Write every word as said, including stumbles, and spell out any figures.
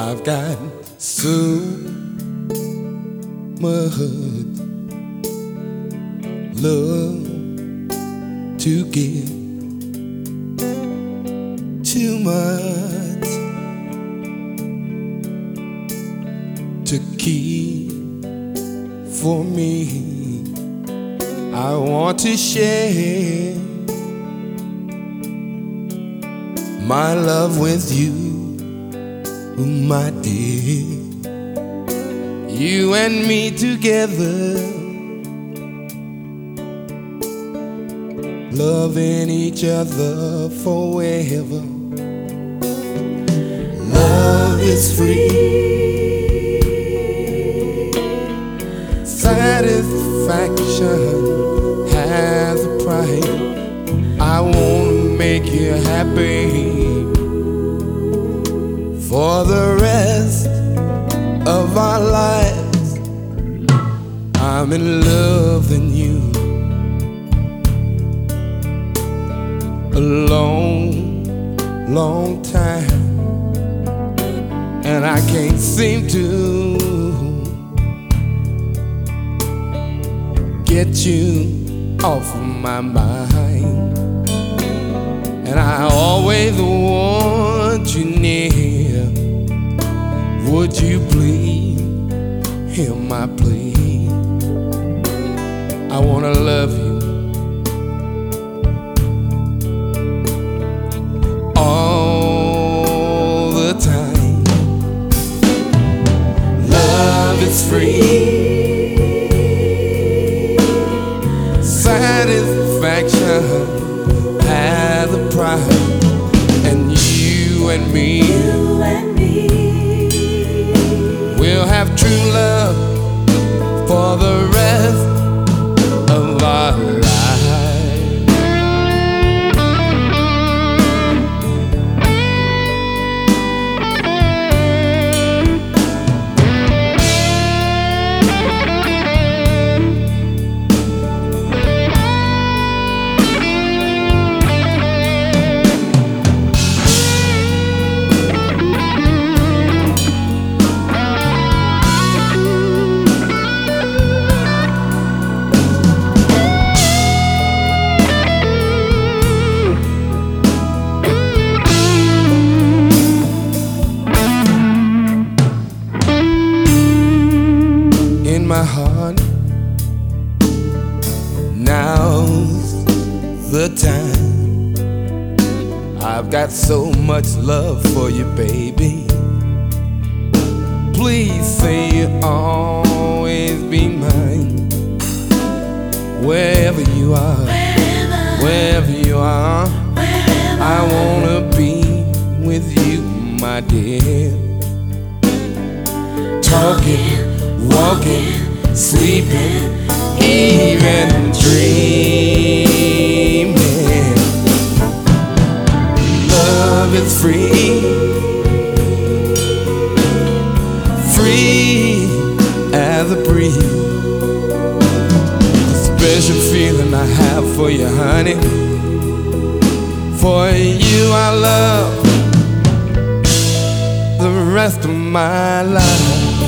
I've got so much love to give, too much to keep for me. I want to share my love with you, my dear. You and me together, loving each other forever. Love is free, satisfaction has a price. I wanna make you happy for the rest of our lives. I'm in love with you a long, long time, and I can't seem to get you off of my mind. And I always want you near. Would you please hear my plea? I wanna love you all the time. Love is free, satisfaction has a price, and you and me, you and me, we'll have true love for the rest of our lives. My heart, now's the time. I've got so much love for you, baby. Please say you'll always be mine. Wherever you are, wherever, wherever you are, wherever, I wanna be with you, my dear. Talking, walking, sleeping, even dreaming. Love is free, free as a breeze. The special feeling I have for you, honey. For you I love the rest of my life.